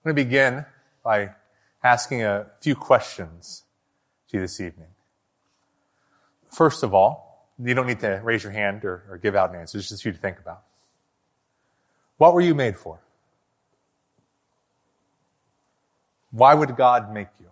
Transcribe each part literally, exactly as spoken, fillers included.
I'm going to begin by asking a few questions to you this evening. First of all, you don't need to raise your hand or, or give out an answer. It's just for you to think about. What were you made for? Why would God make you?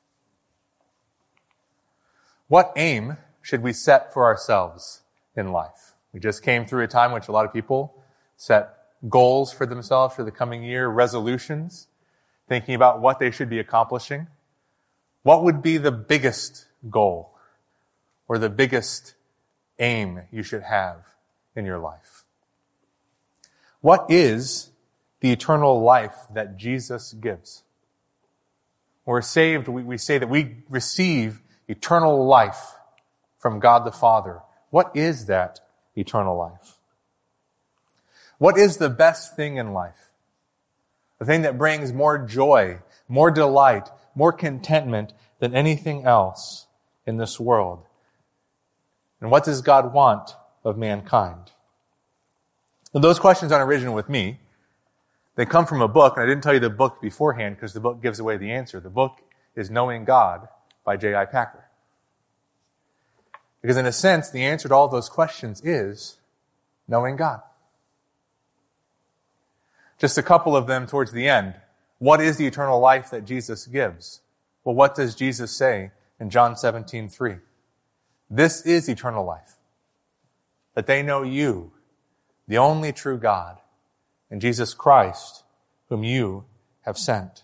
What aim should we set for ourselves in life? We just came through a time in which a lot of people set goals for themselves for the coming year, resolutions, thinking about what they should be accomplishing. What would be the biggest goal or the biggest aim you should have in your life? What is the eternal life that Jesus gives? When we're saved, we, we say that we receive eternal life from God the Father. What is that eternal life? What is the best thing in life? The thing that brings more joy, more delight, more contentment than anything else in this world. And what does God want of mankind? And those questions aren't original with me. They come from a book, and I didn't tell you the book beforehand because the book gives away the answer. The book is Knowing God by J I Packer. Because in a sense, the answer to all those questions is knowing God. Just a couple of them towards the end. What is the eternal life that Jesus gives? Well, what does Jesus say in John seventeen three? This is eternal life, that they know you, the only true God, and Jesus Christ, whom you have sent.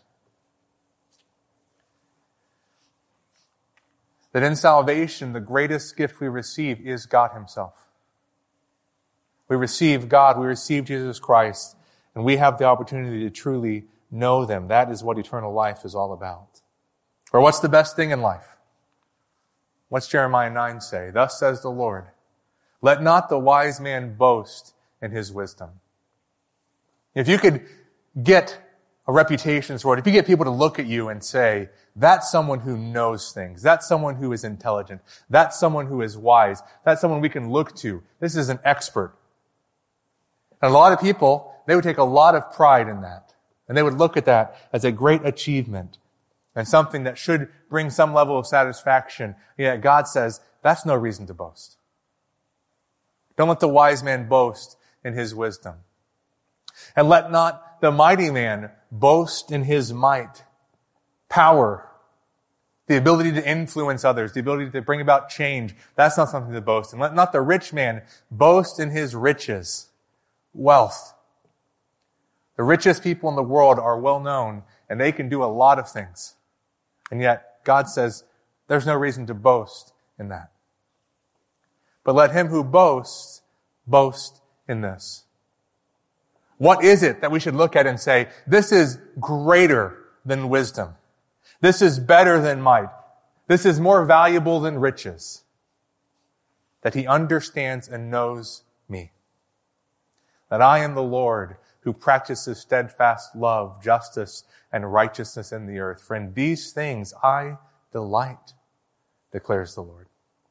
That in salvation, the greatest gift we receive is God Himself. We receive God, we receive Jesus Christ, and we have the opportunity to truly know them. That is what eternal life is all about. Or what's the best thing in life? What's Jeremiah nine say? Thus says the Lord, let not the wise man boast in his wisdom. If you could get a reputation for it, if you get people to look at you and say, that's someone who knows things, that's someone who is intelligent, that's someone who is wise, that's someone we can look to, this is an expert. And a lot of people, they would take a lot of pride in that. And they would look at that as a great achievement and something that should bring some level of satisfaction. Yet God says, that's no reason to boast. Don't let the wise man boast in his wisdom. And let not the mighty man boast in his might, power, the ability to influence others, the ability to bring about change. That's not something to boast. And let not the rich man boast in his riches, wealth. The richest people in the world are well known, and they can do a lot of things. And yet, God says, there's no reason to boast in that. But let him who boasts, boast in this. What is it that we should look at and say, this is greater than wisdom. This is better than might. This is more valuable than riches. That he understands and knows me. That I am the Lord who practices steadfast love, justice, and righteousness in the earth. For in these things I delight, declares the Lord.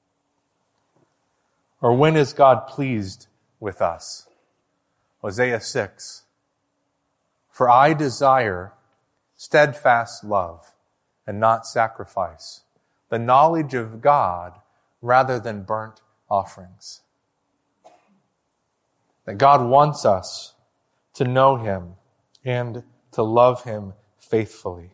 Or when is God pleased with us? Hosea six. For I desire steadfast love and not sacrifice, the knowledge of God rather than burnt offerings. That God wants us to know Him and to love Him faithfully.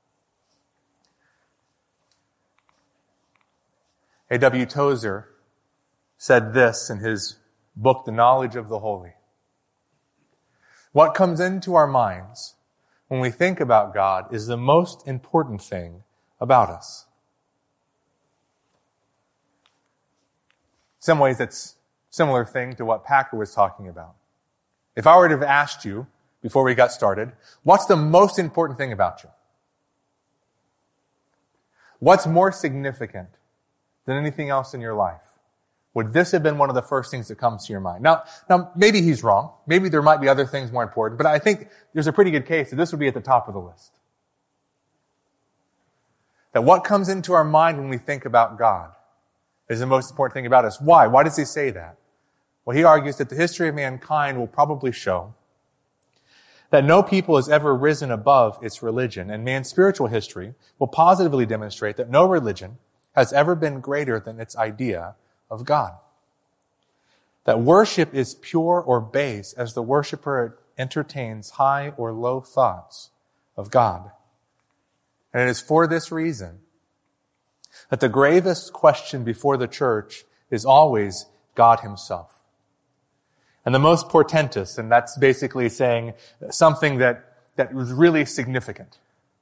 A W Tozer said this in his book, The Knowledge of the Holy. What comes into our minds when we think about God is the most important thing about us. In some ways, it's a similar thing to what Packer was talking about. If I were to have asked you, before we got started, what's the most important thing about you? What's more significant than anything else in your life? Would this have been one of the first things that comes to your mind? Now, now, maybe he's wrong. Maybe there might be other things more important, but I think there's a pretty good case that this would be at the top of the list. That what comes into our mind when we think about God is the most important thing about us. Why? Why does he say that? Well, he argues that the history of mankind will probably show that no people has ever risen above its religion, and man's spiritual history will positively demonstrate that no religion has ever been greater than its idea of God. That worship is pure or base as the worshiper entertains high or low thoughts of God. And it is for this reason that the gravest question before the church is always God himself. And the most portentous, and that's basically saying something that, that was really significant.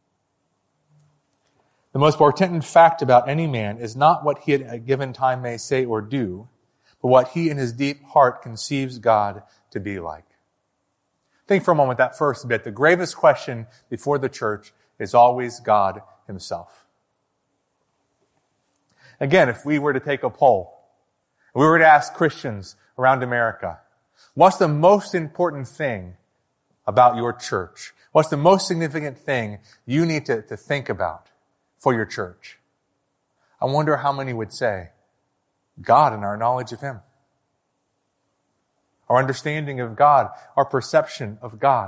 The most portent fact about any man is not what he at a given time may say or do, but what he in his deep heart conceives God to be like. Think for a moment that first bit. The gravest question before the church is always God himself. Again, if we were to take a poll, we were to ask Christians around America, what's the most important thing about your church? What's the most significant thing you need to, to think about for your church? I wonder how many would say, God and our knowledge of him. Our understanding of God, our perception of God.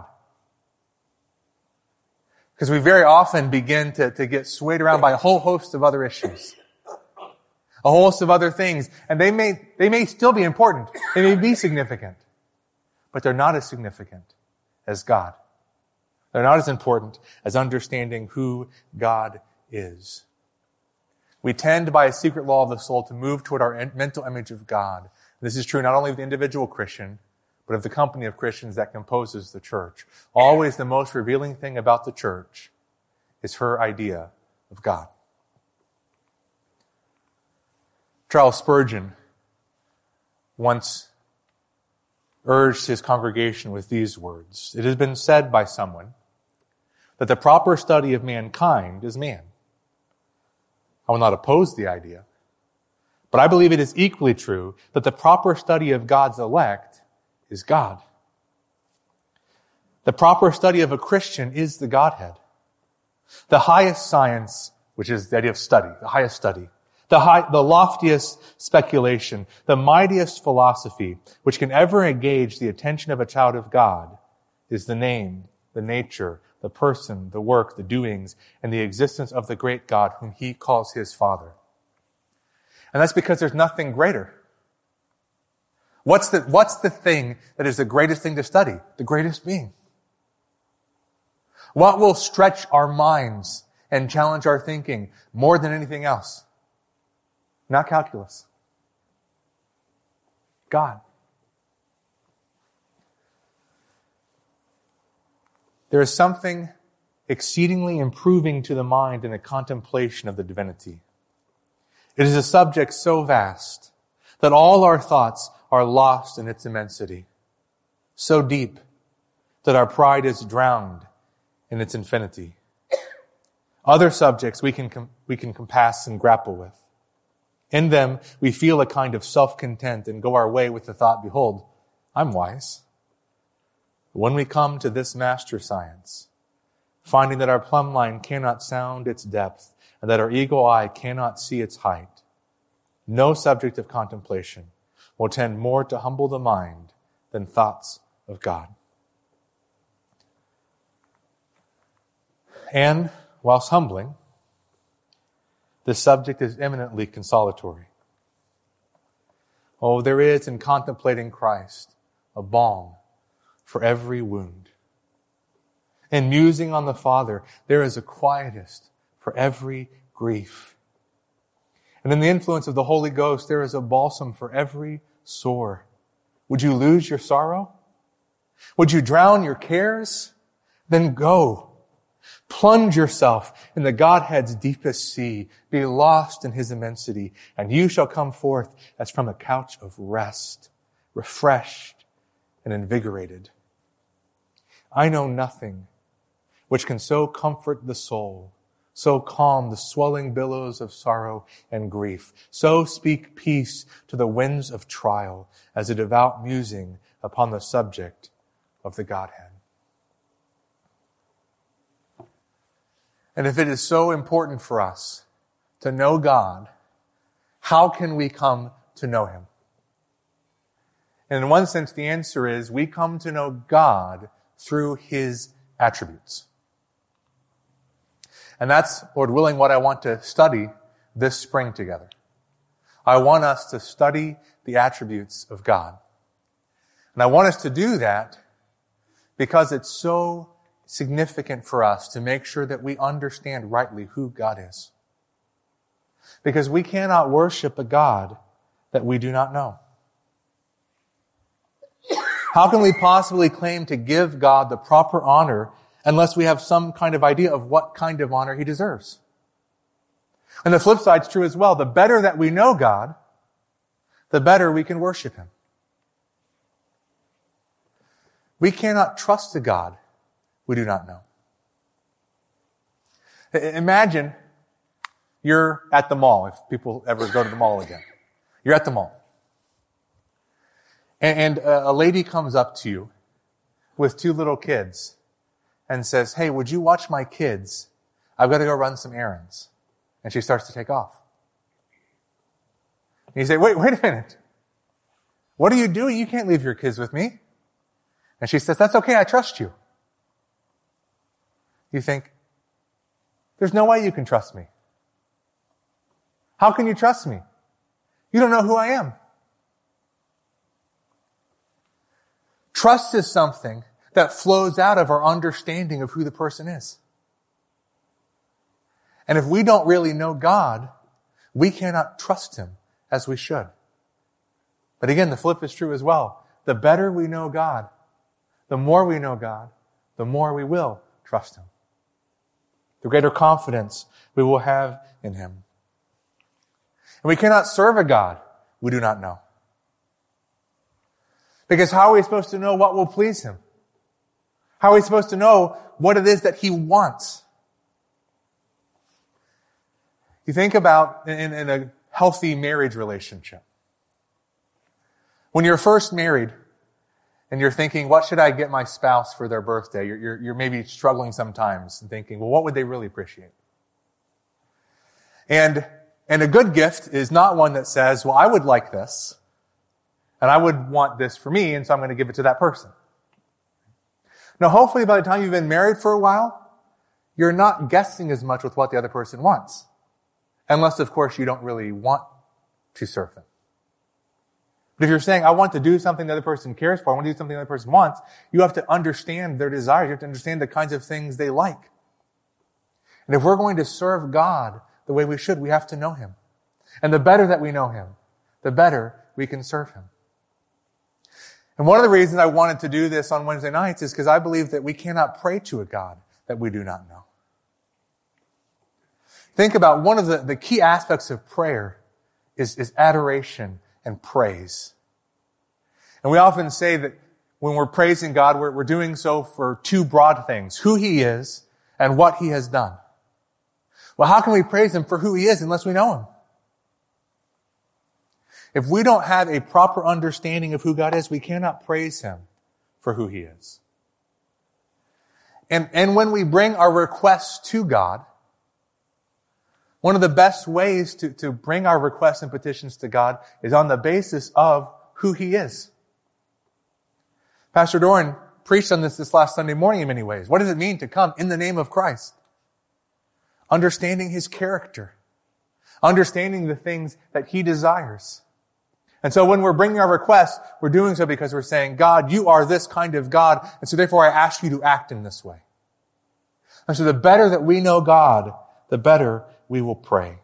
Because we very often begin to, to get swayed around by a whole host of other issues. A whole host of other things. And they may, they may still be important. They may be significant. But they're not as significant as God. They're not as important as understanding who God is. We tend by a secret law of the soul to move toward our mental image of God. This is true not only of the individual Christian, but of the company of Christians that composes the church. Always the most revealing thing about the church is her idea of God. Charles Spurgeon once urged his congregation with these words, "It has been said by someone that the proper study of mankind is man. I will not oppose the idea, but I believe it is equally true that the proper study of God's elect is God. The proper study of a Christian is the Godhead. The highest science, which is the idea of study, the highest study, the high, the loftiest speculation, the mightiest philosophy, which can ever engage the attention of a child of God, is the name, the nature, the person, the work, the doings, and the existence of the great God whom he calls his Father." And that's because there's nothing greater. What's the, what's the thing that is the greatest thing to study? The greatest being. What will stretch our minds and challenge our thinking more than anything else? Not calculus. God. There is something exceedingly improving to the mind in the contemplation of the divinity. It is a subject so vast that all our thoughts are lost in its immensity, so deep that our pride is drowned in its infinity. Other subjects we can com- we can compass and grapple with. In them, we feel a kind of self-content and go our way with the thought, behold, I'm wise. But when we come to this master science, finding that our plumb line cannot sound its depth and that our eagle eye cannot see its height, no subject of contemplation will tend more to humble the mind than thoughts of God. And, whilst humbling, this subject is eminently consolatory. Oh, there is in contemplating Christ a balm for every wound. In musing on the Father, there is a quietist for every grief. And in the influence of the Holy Ghost, there is a balsam for every sore. Would you lose your sorrow? Would you drown your cares? Then go. Plunge yourself in the Godhead's deepest sea. Be lost in his immensity, and you shall come forth as from a couch of rest, refreshed and invigorated. I know nothing which can so comfort the soul, so calm the swelling billows of sorrow and grief, so speak peace to the winds of trial as a devout musing upon the subject of the Godhead. And if it is so important for us to know God, how can we come to know him? And in one sense, the answer is we come to know God through his attributes. And that's, Lord willing, what I want to study this spring together. I want us to study the attributes of God. And I want us to do that because it's so significant for us to make sure that we understand rightly who God is. Because we cannot worship a God that we do not know. How can we possibly claim to give God the proper honor unless we have some kind of idea of what kind of honor he deserves? And the flip side's true as well. The better that we know God, the better we can worship him. We cannot trust a God we do not know. Imagine you're at the mall, if people ever go to the mall again. You're at the mall. And a lady comes up to you with two little kids and says, "Hey, would you watch my kids? I've got to go run some errands." And she starts to take off. And you say, wait, wait a minute. What are you doing? You can't leave your kids with me. And she says, "That's okay, I trust you." You think, there's no way you can trust me. How can you trust me? You don't know who I am. Trust is something that flows out of our understanding of who the person is. And if we don't really know God, we cannot trust him as we should. But again, the flip is true as well. The better we know God, the more we know God, the more we will trust him. The greater confidence we will have in him. And we cannot serve a God we do not know. Because how are we supposed to know what will please him? How are we supposed to know what it is that he wants? You think about in, in a healthy marriage relationship. When you're first married and you're thinking, what should I get my spouse for their birthday? You're, you're, you're maybe struggling sometimes and thinking, well, what would they really appreciate? And, and a good gift is not one that says, well, I would like this. And I would want this for me, and so I'm going to give it to that person. Now, hopefully by the time you've been married for a while, you're not guessing as much with what the other person wants. Unless, of course, you don't really want to serve them. But if you're saying, I want to do something the other person cares for, I want to do something the other person wants, you have to understand their desires. You have to understand the kinds of things they like. And if we're going to serve God the way we should, we have to know him. And the better that we know him, the better we can serve him. And one of the reasons I wanted to do this on Wednesday nights is because I believe that we cannot pray to a God that we do not know. Think about one of the, the key aspects of prayer is, is adoration and praise. And we often say that when we're praising God, we're, we're doing so for two broad things, who he is and what he has done. Well, how can we praise him for who he is unless we know him? If we don't have a proper understanding of who God is, we cannot praise him for who he is. And, and when we bring our requests to God, one of the best ways to, to bring our requests and petitions to God is on the basis of who he is. Pastor Doran preached on this this last Sunday morning in many ways. What does it mean to come in the name of Christ? Understanding his character. Understanding the things that he desires. And so when we're bringing our requests, we're doing so because we're saying, God, you are this kind of God, and so therefore I ask you to act in this way. And so the better that we know God, the better we will pray.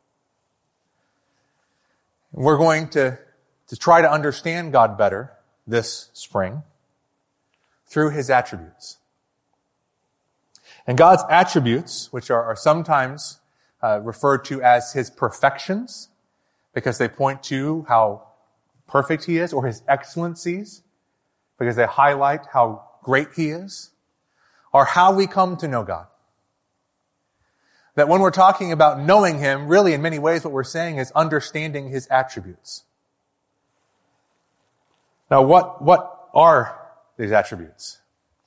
We're going to, to try to understand God better this spring through his attributes. And God's attributes, which are, are sometimes uh, referred to as his perfections, because they point to how perfect he is, or his excellencies, because they highlight how great he is, or how we come to know God. That when we're talking about knowing him, really in many ways what we're saying is understanding his attributes. Now what, what are these attributes?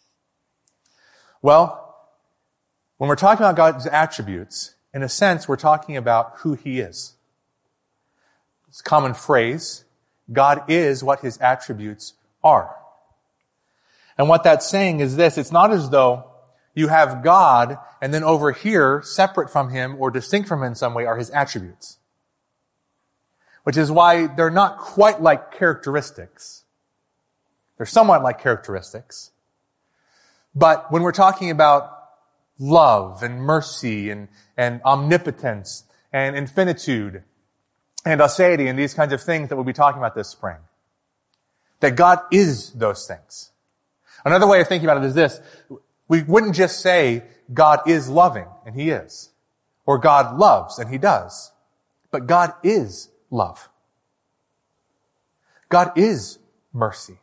Well, when we're talking about God's attributes, in a sense, we're talking about who he is. It's a common phrase. God is what his attributes are. And what that's saying is this: it's not as though you have God and then over here, separate from him or distinct from him in some way, are his attributes. Which is why they're not quite like characteristics. They're somewhat like characteristics. But when we're talking about love and mercy and, and omnipotence and infinitude and aseity and these kinds of things that we'll be talking about this spring, that God is those things. Another way of thinking about it is this: we wouldn't just say God is loving, and he is, or God loves, and he does, but God is love. God is mercy.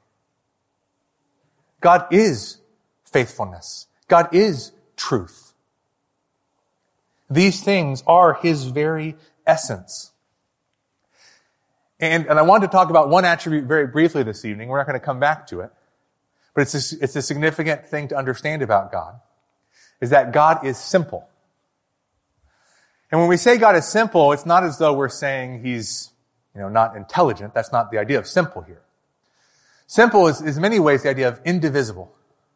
God is faithfulness. God is truth. These things are his very essence. And, and I wanted to talk about one attribute very briefly this evening. We're not going to come back to it. But it's a, it's a significant thing to understand about God, is that God is simple. And when we say God is simple, it's not as though we're saying he's, you know, not intelligent. That's not the idea of simple here. Simple is, is in many ways the idea of indivisible.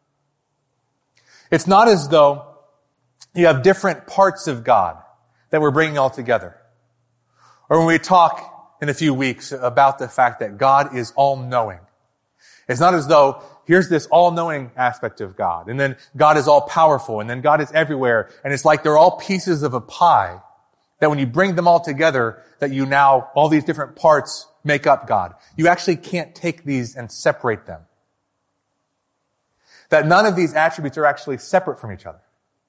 It's not as though you have different parts of God that we're bringing all together. Or when we talk in a few weeks about the fact that God is all-knowing. It's not as though here's this all-knowing aspect of God, and then God is all-powerful, and then God is everywhere, and it's like they're all pieces of a pie, that when you bring them all together, that you now, all these different parts make up God. You actually can't take these and separate them. That none of these attributes are actually separate from each other.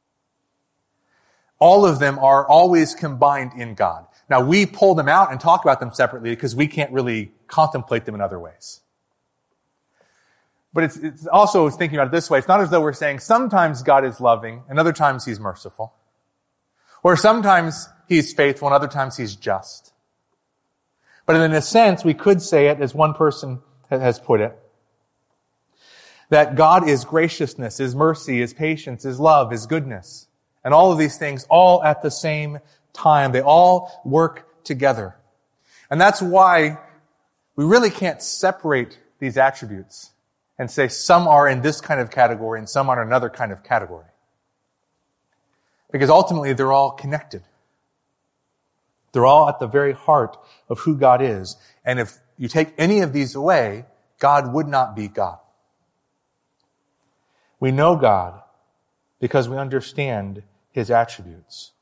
All of them are always combined in God. Now, we pull them out and talk about them separately because we can't really contemplate them in other ways. But it's, it's also thinking about it this way. It's not as though we're saying sometimes God is loving and other times he's merciful. Or sometimes he's faithful and other times he's just. But in a sense, we could say it as one person has put it, that God is graciousness, is mercy, is patience, is love, is goodness. And all of these things all at the same time. They all work together. And that's why we really can't separate these attributes and say some are in this kind of category and some are in another kind of category. Because ultimately they're all connected. They're all at the very heart of who God is. And if you take any of these away, God would not be God. We know God because we understand his attributes.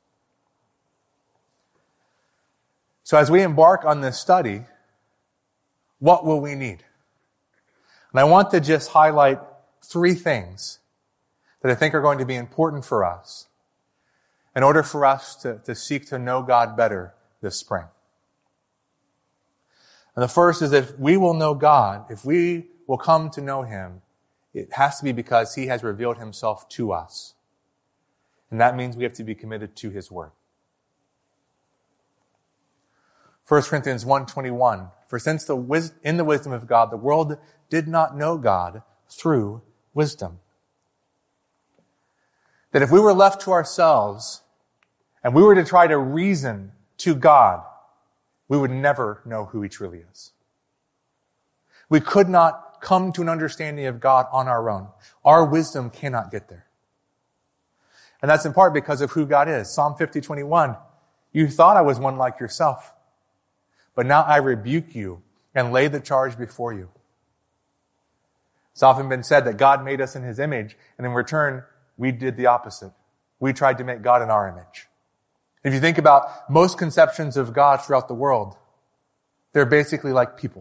So as we embark on this study, what will we need? And I want to just highlight three things that I think are going to be important for us in order for us to, to seek to know God better this spring. And the first is that if we will know God, if we will come to know him, it has to be because he has revealed himself to us. And that means we have to be committed to his word. First Corinthians one twenty-one, for since the wis- in the wisdom of God, the world did not know God through wisdom. That if we were left to ourselves and we were to try to reason to God, we would never know who he truly is. We could not come to an understanding of God on our own. Our wisdom cannot get there. And that's in part because of who God is. Psalm fifty twenty-one, you thought I was one like yourself, but now I rebuke you and lay the charge before you. It's often been said that God made us in his image, and in return, we did the opposite. We tried to make God in our image. If you think about most conceptions of God throughout the world, they're basically like people.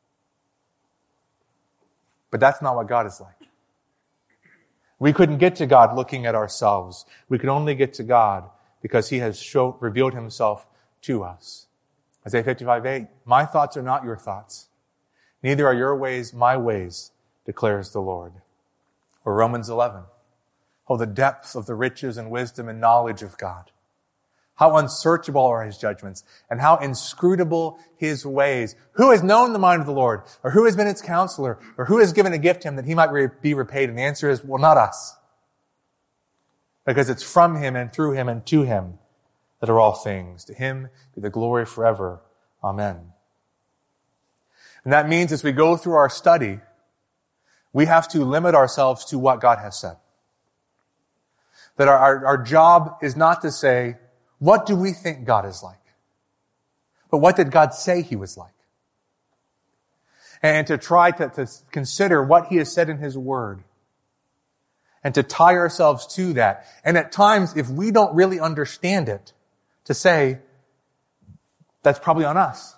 But that's not what God is like. We couldn't get to God looking at ourselves. We could only get to God because he has show, revealed himself to us. Isaiah fifty-five eight, my thoughts are not your thoughts. Neither are your ways my ways, declares the Lord. Or Romans eleven, oh, the depth of the riches and wisdom and knowledge of God. How unsearchable are his judgments, and how inscrutable his ways. Who has known the mind of the Lord? Or who has been its counselor? Or who has given a gift to him that he might re- be repaid? And the answer is, well, not us. Because it's from him and through him and to him that are all things. To him be the glory forever. Amen. And that means as we go through our study, we have to limit ourselves to what God has said. That our, our, our job is not to say, what do we think God is like? But what did God say He was like? And to try to, to consider what He has said in His Word. And to tie ourselves to that. And at times, if we don't really understand it, to say, that's probably on us.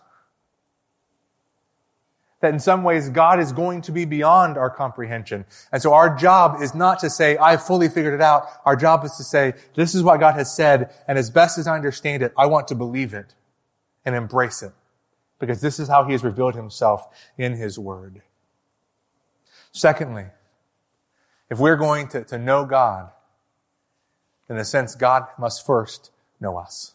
That in some ways, God is going to be beyond our comprehension. And so our job is not to say, I've fully figured it out. Our job is to say, this is what God has said, and as best as I understand it, I want to believe it and embrace it. Because this is how He has revealed Himself in His Word. Secondly, if we're going to, to know God, in a sense, God must first know us.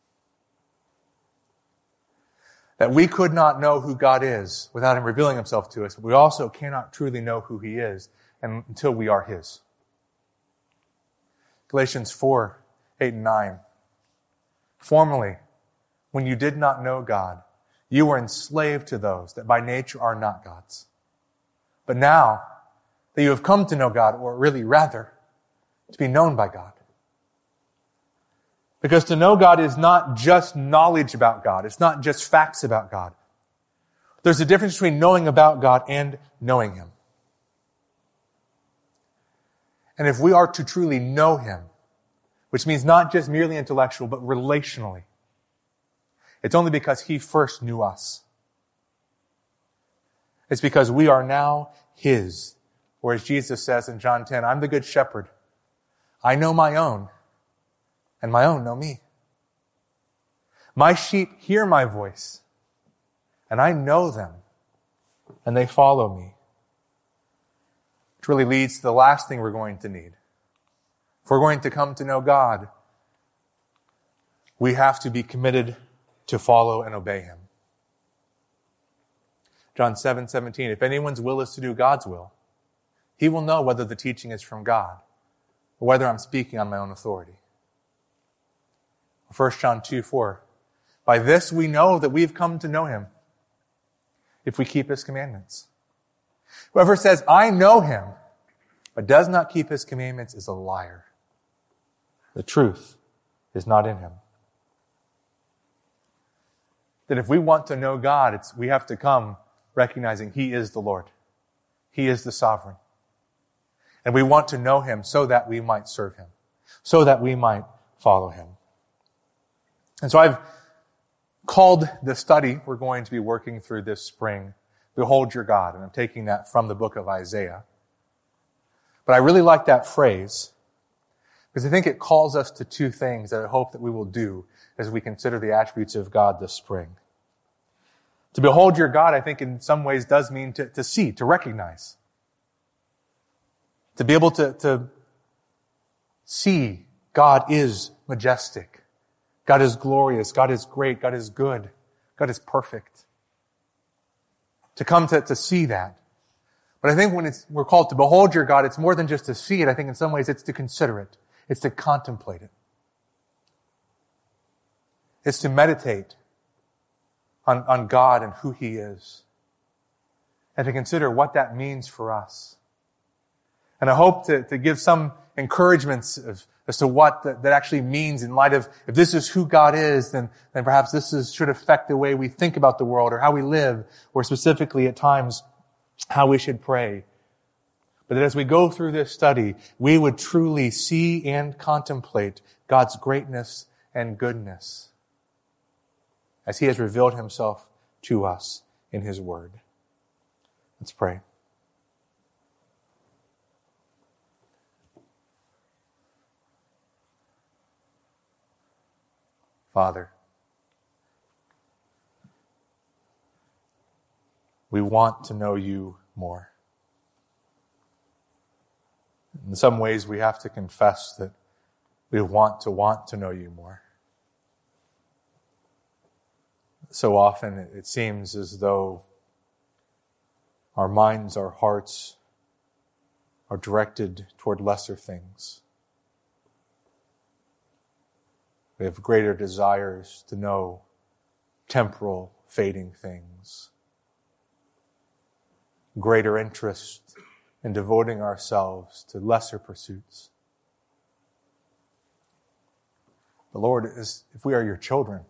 That we could not know who God is without Him revealing Himself to us, but we also cannot truly know who He is until we are His. Galatians four, eight and nine. Formerly, when you did not know God, you were enslaved to those that by nature are not God's. But now that you have come to know God, or really rather, to be known by God. Because to know God is not just knowledge about God. It's not just facts about God. There's a difference between knowing about God and knowing Him. And if we are to truly know Him, which means not just merely intellectual, but relationally, it's only because He first knew us. It's because we are now His. Or as Jesus says in John ten, I'm the good shepherd. I know my own, and my own know me. My sheep hear my voice, and I know them, and they follow me. Which really leads to the last thing we're going to need. If we're going to come to know God, we have to be committed to follow and obey Him. John seven seventeen, if anyone's will is to do God's will, he will know whether the teaching is from God or whether I'm speaking on my own authority. First John two four, by this we know that we've come to know Him, if we keep His commandments. Whoever says, I know Him, but does not keep His commandments is a liar. The truth is not in him. That if we want to know God, it's, we have to come recognizing He is the Lord. He is the sovereign. And we want to know Him so that we might serve Him, so that we might follow Him. And so I've called the study we're going to be working through this spring, Behold Your God, and I'm taking that from the book of Isaiah. But I really like that phrase because I think it calls us to two things that I hope that we will do as we consider the attributes of God this spring. To behold your God, I think in some ways does mean to, to see, to recognize. To be able to, to see God is majestic. God is glorious. God is great. God is good. God is perfect. To come to, to see that. But I think when it's, we're called to behold your God, it's more than just to see it. I think in some ways it's to consider it. It's to contemplate it. It's to meditate on, on God and who He is. And to consider what that means for us. And I hope to, to give some encouragements of, as to what that, that actually means in light of, if this is who God is, then, then perhaps this is, should affect the way we think about the world or how we live, or specifically at times, how we should pray. But that as we go through this study, we would truly see and contemplate God's greatness and goodness as He has revealed Himself to us in His Word. Let's pray. Father, we want to know You more. In some ways, we have to confess that we want to want to know You more. So often it seems as though our minds, our hearts are directed toward lesser things. We have greater desires to know temporal, fading things. Greater interest and devoting ourselves to lesser pursuits. But Lord, as if we are your children,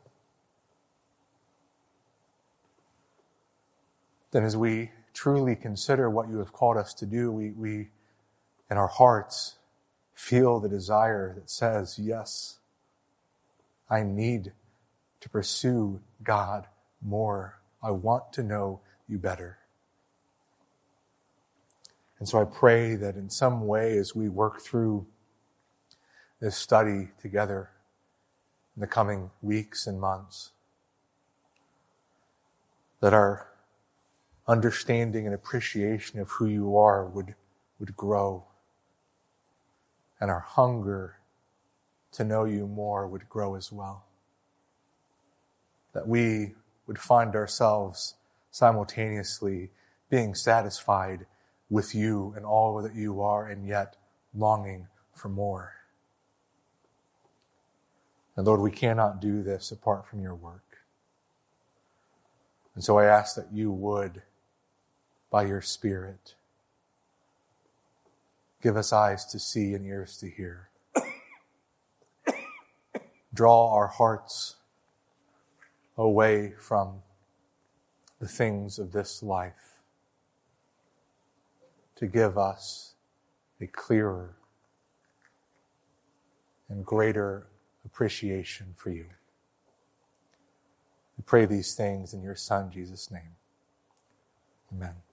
then as we truly consider what you have called us to do, we, we in our hearts feel the desire that says, yes, I need to pursue God more. I want to know you better. And so I pray that in some way as we work through this study together in the coming weeks and months, that our understanding and appreciation of who you are would, would grow, and our hunger to know you more would grow as well. That we would find ourselves simultaneously being satisfied with you and all that you are, and yet longing for more. And Lord, we cannot do this apart from your work. And so I ask that you would, by your Spirit, give us eyes to see and ears to hear. Draw our hearts away from the things of this life to give us a clearer and greater appreciation for you. We pray these things in your Son, Jesus' name. Amen.